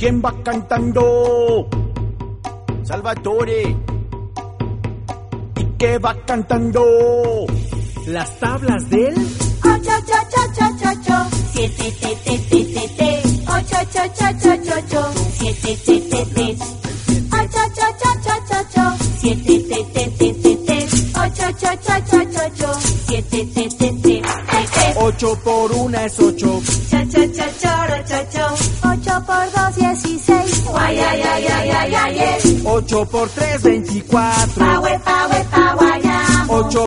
¿Quién va cantando? Salvatore. ¿Y qué va cantando? Las tablas del 8, 7, 8, 7, 7, 8 por 1 es 8. 8 por 2, 16. 8 por 3, 24. 8